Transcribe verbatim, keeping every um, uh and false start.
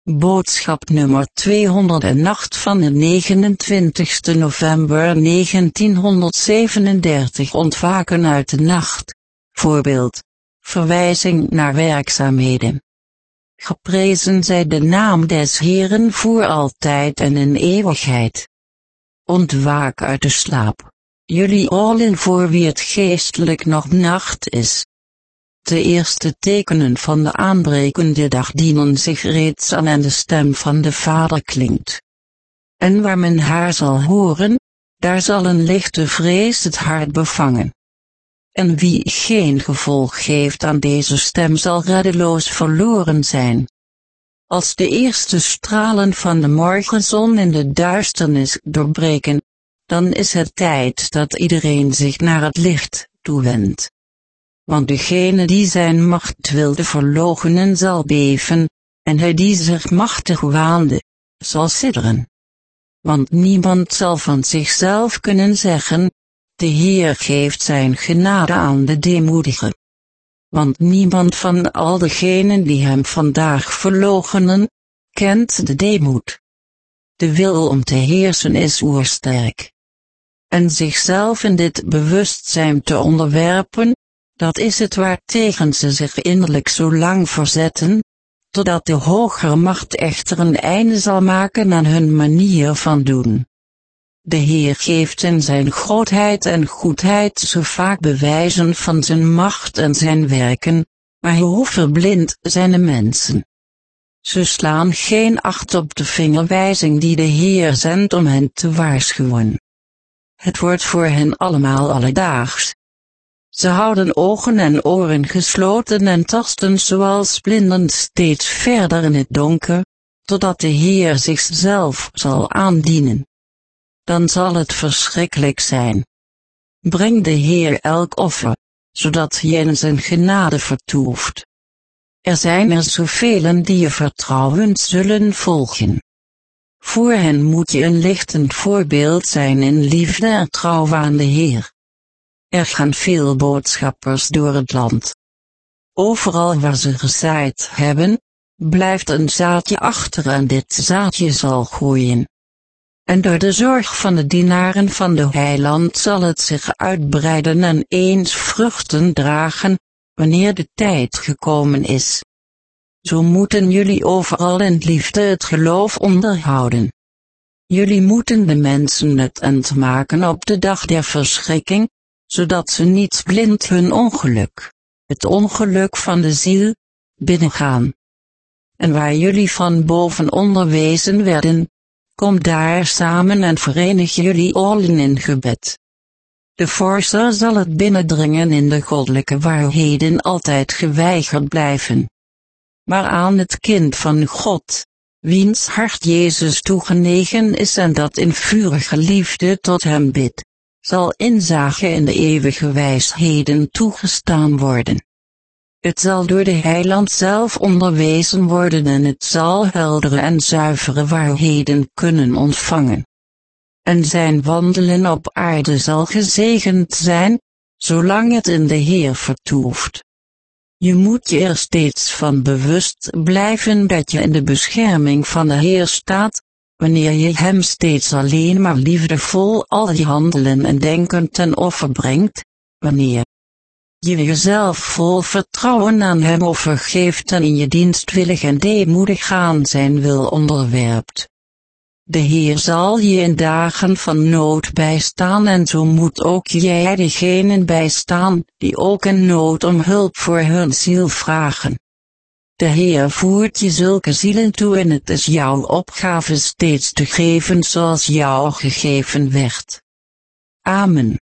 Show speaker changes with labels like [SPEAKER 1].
[SPEAKER 1] Boodschap nummer tweehonderdacht van de negenentwintigste november negentienhonderdzevenendertig. Ontwaken uit de nacht. Voorbeeld. Verwijzing naar werkzaamheden. Geprezen zij de naam des Heeren voor altijd en in eeuwigheid. Ontwaak uit de slaap, jullie allen voor wie het geestelijk nog nacht is. De eerste tekenen van de aanbrekende dag dienen zich reeds aan en de stem van de Vader klinkt. En waar men haar zal horen, daar zal een lichte vrees het hart bevangen. En wie geen gevolg geeft aan deze stem zal reddeloos verloren zijn. Als de eerste stralen van de morgenzon in de duisternis doorbreken, dan is het tijd dat iedereen zich naar het licht toewendt. Want degene die zijn macht wilde verloochenen zal beven, en hij die zich machtig waande, zal sidderen. Want niemand zal van zichzelf kunnen zeggen, de Heer geeft zijn genade aan de deemoedigen. Want niemand van al degenen die hem vandaag verloochenen, kent de deemoed. De wil om te heersen is oersterk. En zichzelf in dit bewustzijn te onderwerpen, dat is het waartegen ze zich innerlijk zo lang verzetten, totdat de hogere macht echter een einde zal maken aan hun manier van doen. De Heer geeft in zijn grootheid en goedheid zo vaak bewijzen van zijn macht en zijn werken, maar hoe verblind zijn de mensen. Ze slaan geen acht op de vingerwijzing die de Heer zendt om hen te waarschuwen. Het wordt voor hen allemaal alledaags. Ze houden ogen en oren gesloten en tasten zoals blinden steeds verder in het donker, totdat de Heer zichzelf zal aandienen. Dan zal het verschrikkelijk zijn. Breng de Heer elk offer, zodat hij in zijn genade vertoeft. Er zijn er zoveel die je vertrouwend zullen volgen. Voor hen moet je een lichtend voorbeeld zijn in liefde en trouw aan de Heer. Er gaan veel boodschappers door het land. Overal waar ze gezaaid hebben, blijft een zaadje achter en dit zaadje zal groeien. En door de zorg van de dienaren van de Heiland zal het zich uitbreiden en eens vruchten dragen, wanneer de tijd gekomen is. Zo moeten jullie overal in liefde het geloof onderhouden. Jullie moeten de mensen het end maken op de dag der verschrikking, zodat ze niet blind hun ongeluk, het ongeluk van de ziel, binnengaan. En waar jullie van boven onderwezen werden, kom daar samen en verenig jullie allen in gebed. De vorster zal het binnendringen in de goddelijke waarheden altijd geweigerd blijven. Maar aan het kind van God, wiens hart Jezus toegenegen is en dat in vurige liefde tot hem bidt, zal inzage in de eeuwige wijsheden toegestaan worden. Het zal door de Heiland zelf onderwezen worden en het zal heldere en zuivere waarheden kunnen ontvangen. En zijn wandelen op aarde zal gezegend zijn, zolang het in de Heer vertoeft. Je moet je er steeds van bewust blijven dat je in de bescherming van de Heer staat, wanneer je hem steeds alleen maar liefdevol al je handelen en denken ten offer brengt, wanneer je jezelf vol vertrouwen aan hem overgeeft en in je dienstwillig en deemoedig aan zijn wil onderwerpt. De Heer zal je in dagen van nood bijstaan en zo moet ook jij degenen bijstaan, die ook in nood om hulp voor hun ziel vragen. De Heer voert je zulke zielen toe en het is jouw opgave steeds te geven zoals jou gegeven werd. Amen.